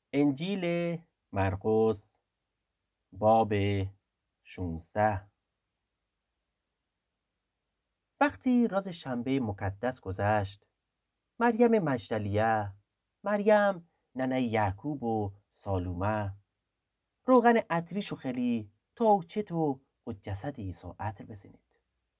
انجیل مرقس باب 16. وقتی روز شنبه مقدس گذشت، مریم مجدلیه، مریم ننه یعقوب و سالومه روغن عطری شخلی تا چتو و جسد عیسی عطر بزنید.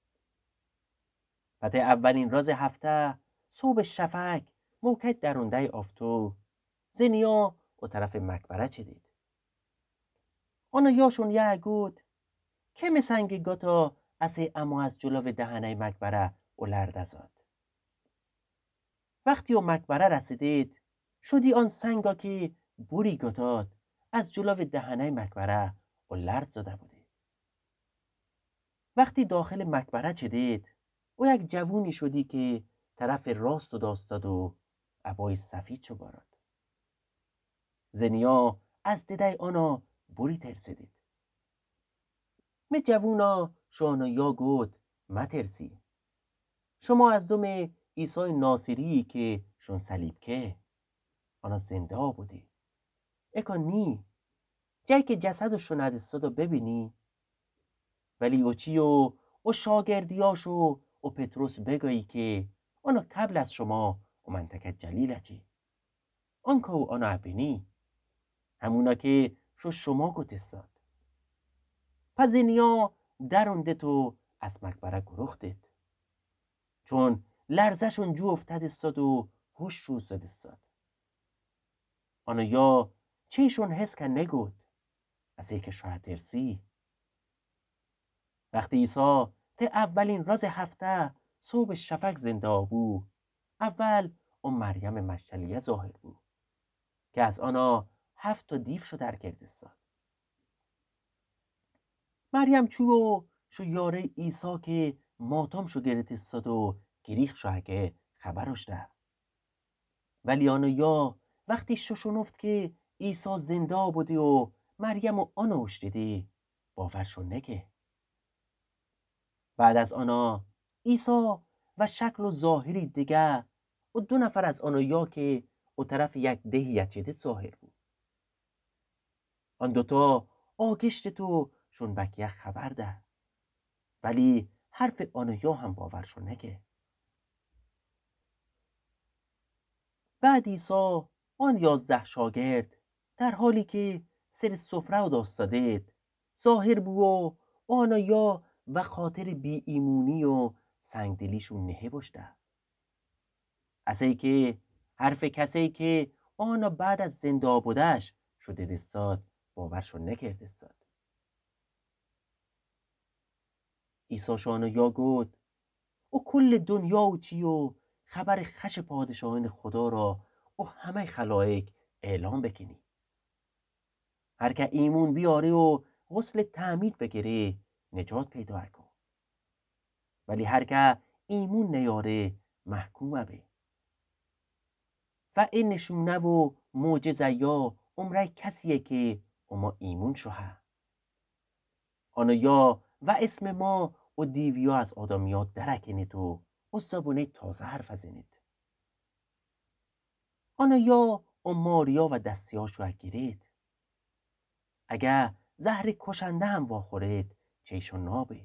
بعد اولین روز هفته صبح شفق موقع درونده آفتو زنیا و طرف مقبره چدید. آنا یاشون یه گود که مسنگ گاتا اما از جلو دهنه مقبره و لرده زاد. وقتی او مقبره رسیدید شدی آن سنگا که بوری گاتاد از جلو دهنه مقبره و لرد زده بودی. وقتی داخل مقبره چدید او یک جوونی شدی که طرف راست و داستاد و عبای سفید چو بارد. زنیا از دیده آنا بوری ترسیدید. می جوونا شانا یا گود ما ترسی. شما از دوم عیسی ناصری که شون صلیب که آنا زنده بودی. اکا نی جایی که جسد و شند استادو ببینی ولی اوچی و شاگردیاشو و پتروس بگویی که آنا قبل از شما و منطقه جلیل چی آنکه آنا ابینی همونا که شما گوت استاد. پس زنیا درونده تو از مقبره گروختید چون لرزشون جو افتاد استاد و هوش رو زد استاد. آنو یا چیشون حس که نگود از که شاید ترسی. وقتی عیسی ته اولین روز هفته صبح شفق زنده آبو اول اون مریم مجدلیه ظاهر بود که از آنا 7 تا دیو شو در کرد استاد. مریم شو یاره عیسی که ماتم شو گرد استاد و گریخ شو اگه خبرش ده. ولی آنو یا وقتی شنفت که عیسی زنده بودی و مریم و آنوش دیدی باورشو نگه. بعد از آنا عیسی و شکل و ظاهری دیگه و 2 نفر از آنو یا که او طرف یک دهی چیدید ظاهر بود. آن دوتا آگشت تو شون بکیه خبر ده ولی حرف آنو یا هم باورشو نگه. بعد عیسی آن 11 شاگرد در حالی که سر سفره و داستادید ظاهر بود و آنا یا و خاطر بی ایمونی و سنگدلیشون نهه بشته. از ای که حرف کسی که آنا بعد از زنده بودش شده دستاد باورشو نکرد استاد. عیسی شانو یا گود و کل دنیا و چی و خبر خش پادشاهان خدا را و همه خلائق اعلام بکنی. هر که ایمون بیاره و غسل تعمید بگیره نجات پیدا کن. ولی هر که ایمون نیاره محکومه به. و این نشونه و معجزه یا عمره کسیه که ما ایمون شوه. آنو یا و اسم ما و دیویا از آدمیات درکنید و زبونه تازه حرف زنید. آنو یا ماریا و دستیاشو گیرید. اگه زهر کشنده هم واخورید چیشو نابه.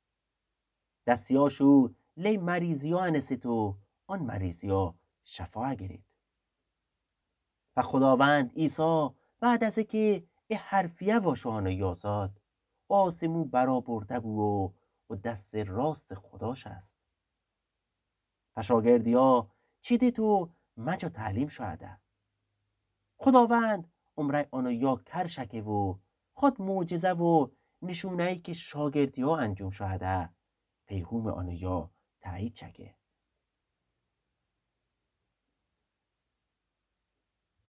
دستیاشو لی مریضی ها انسید و آن مریضی ها شفا گیرید. و خداوند عیسی بعد از که حرفیه واشانو یازاد آسمو برا برده بود و دست راست خداش است. و شاگردی ها چیده تو مجا تعلیم شده. خداوند عمره آنو یا کرشکه و خود معجزه و نشونه‌ای که شاگردی ها انجام شده پیغوم آنو یا تایید چکه.